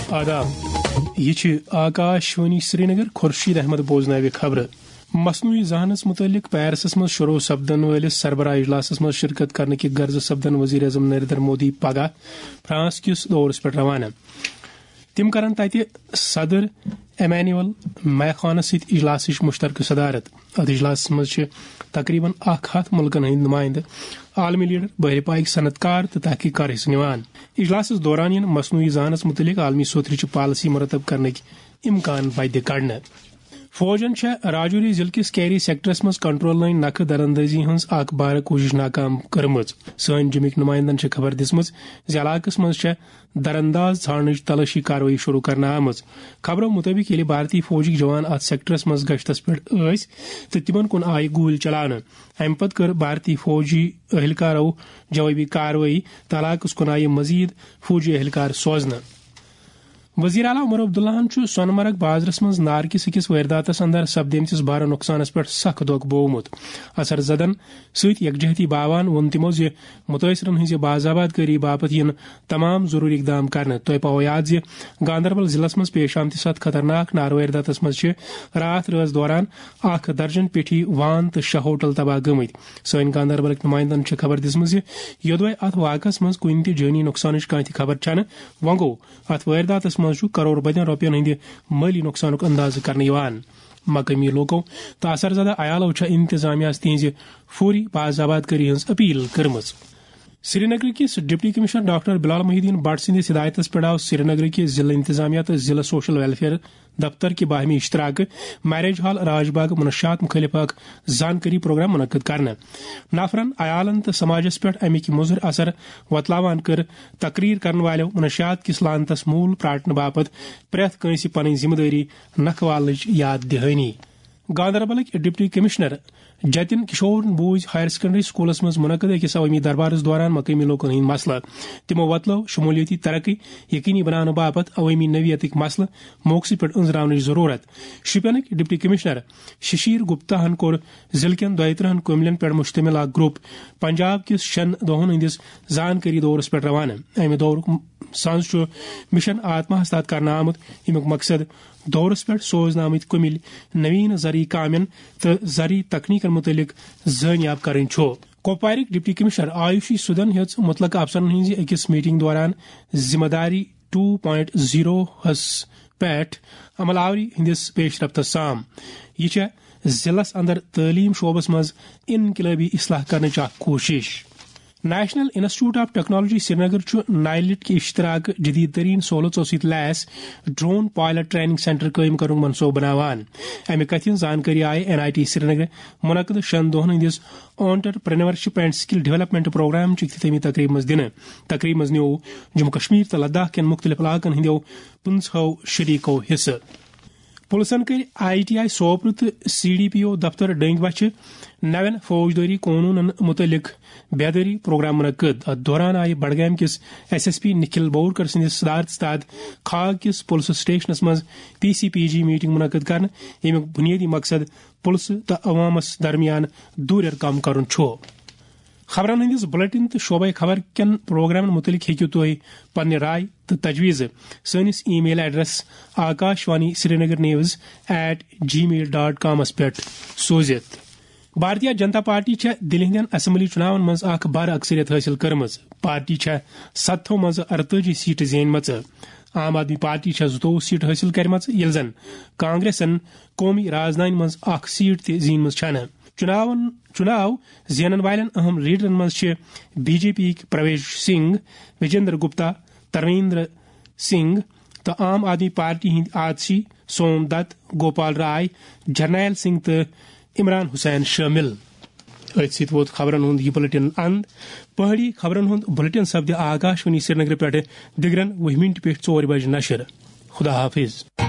آداب یہ آکاشوانی سری نگر خورشید احمد بوزناوِ خبر مصنوعی ذہانس متعلق پیرسس مز شروع سپدن ولس سربراہ اجلاسس مز شرکت کرنے کی غرض سپدن وزیر اعظم نریندر مودی پگہ فرانس کس دورس پہ روانہ تم کرن تتہ صدر ایمینول میخانس ست اجلاسچ مشترکہ صدارت ات اجلاسس مز تقریباً 100 ملکن ہند نمائندہ عالمی لیڈر بحر پائک صنعت کار تو تحقیق کار حصہ نوان اجلاس دوران ین مصنوعی ذہانس متعلق عالمی سوترچ پالسی مرتب کرنے امکان پیدے کڑنے فوجن راجوری ضلع کس کیری سیکٹرس مز کنٹرول لائن نقہ درندازی ہز اخ بار کوشش ناکام کرمز سن جمک نمائندن خبر دسمز علاقس مز درانداز ژھانڈنچ تلاشی کاروٲیی شروع کرنا آمز خبرو مطابق یل بھارتی فوجک جوان ات سیکٹرس مز گشتس پہ تو تمن کن آئی گولی چلانے ام پتہ کر بھارتی فوجی اہلکارو جوابی کاروٲیی تو علاقس کن آئی مزید فوجی اہلکار سوزنہ وزیر اعلیٰ عمر عبداللہ سونمرگ بازرس مز نار کس أکس وٲرداتس اندر سپدیمتس بھارٕ نقصانس پہ سخ دھوکہ بوومت اثر زدن ست یکجہتی باوان وون تمو متاثرن ہز باضابط کاری باپت ین تمام ضروری اقدام کرنے تہ پاو یاد گاندربل ضلع مز پیش آمتس ات خطرناک نار وٲرداتس مز رات رٲژ دوران 1 درجن پیٹھی وان تو 6 ہوٹل تباہ گمت سن گاندربلک نمائندن خبر دسم یودوے ات واقعس مز کن تہ جانی نقصانچ کانٛہہ تہ خبر چھنہ وۄنۍ گوٚو ات وٲرداتس کروڑ بدین روپین ہند مالی نقصانک اندازہ کرنے مقامی لوکو تو اثر زدہ عیالو انتظامیہ تہذ فوری باضابط کاری ہز اپیل کرمز سری نگر کس deputy commissioner doctor Bilal Mohiuddin Bhat سندس ہدایتس پہ آو سری نگر کے ضلع انتظامیہ تو ضلع سوشل ویلفیئر دفتر کے باہمی اشتراک میرج ہال راج باغ منشیات مخالف اخ زانکاری پروگرام منعقد کرنا نفرن عیالن تو سماجس پہ امک مضر اثر وتلاوان کر تقریر کرن والو منشیات کس لانتس مول پراٹن باپت پریت کنس پن ذمہ داری نکھ والنچ یاد دہانی گاندربلک ڈپٹی کمشنر جتن کشور بوز ہائر سیکنڈری سکولس مز منعقد اکس عوامی دربارس دوران مقامی لوکن ہند مسئلہ تمو وتلو شمولیتی ترقی یقینی بنانے باپت عوامی نوعیتک مسئلہ موقع پہ انزراونچ ضرورت شپینک ڈپٹی کمشنر ششیر گپتا ہن کور ضلع کن 32 کملین پہ مشتمل اخ گروپ پنجاب کس 6 دہن ہندس زانکاری دورس پہ روانہ امہ دور سنز مشن آتما ہستاد کرنا آمت یمیک مقصد دورس پہ سوزن آمت کمل نوین زرعی کامین تو زرعی تکنیکن متعلق زانیاب کریں کپوارک ڈپٹی کمشنر آیوشی سودن ہز متعلقہ افسرن ہز اکس میٹنگ دوران ذمہ داری 2.0 ہس پہ عمل آوری ہندس پیش رفت سام یہ ضلع اندر تعلیم شعبس مز انقلابی اصلاح کرنے کوشش National Institute of Technology Srinagar نائلٹ کے اشتراک جدید ترین سہولتوں ست لیس ڈرون پائلٹ ٹریننگ سینٹر قائم کرنے منصوبہ بناوان امہ کتھ زانکاری آئی NIT سری نگر منعقد 6 دہن ہندس entrepreneurship and skill development programme چہ اختتامی تقریب مز دن تقریب مز نیو جموں کشمیر تو لداخ کن مختلف علاقن ہندو 50 شریکو حصہ پلسن کر ITI سوپر تو CDPO دفتر ڈنگ بچھ نوین فوجداری قانون متعلق بیداری پروگرام منعقد ات دوران آئی بڈگام کس SSP نکھل بورکر سندس صدارت تحت کھاگ کس پلس سٹیشنس مز PCPG میٹنگ منعقد کرنے یمیک بنیادی مقصد پلس تو عوامس درمیان دوریت کم کرن خبرن ہندس بلٹن تو شعبہ خبر کن پروگرامن متعلق ہیکو تھی پنہ رائے تو تجویز سنس email address Akashvani Srinagar news@gmail.com پہ سوزت بھارتیہ جنتا پارٹی دلہ ہندین اسمبلی چناون مز اخ بڑ اکثریت حاصل کرمز پارٹی 7 مز 48 سیٹ زینمژ عام آدمی پارٹی 22 سیٹ حاصل کرمژ یل زن کانگریسن قومی رازدانی مز اخ سیٹ تہ زینمژ چھنہ چناو زینن والن اہم لیڈرن مز BJP پرویش سنگھ وجیندر گپتا ترویندر سنگھ تو عام آدمی پارٹی ہند آتشی سوم دت گوپال رائے جرنیل سنگھ تو عمران حسین شامل ات ووت خبرن ہند یہ بلٹن اند پہاڑی خبرن ہند بلٹن سپدِ آکاشوانی سری نگر پہ دگرن 20 منٹ پہ 4 بجے نشر خدا حافظ.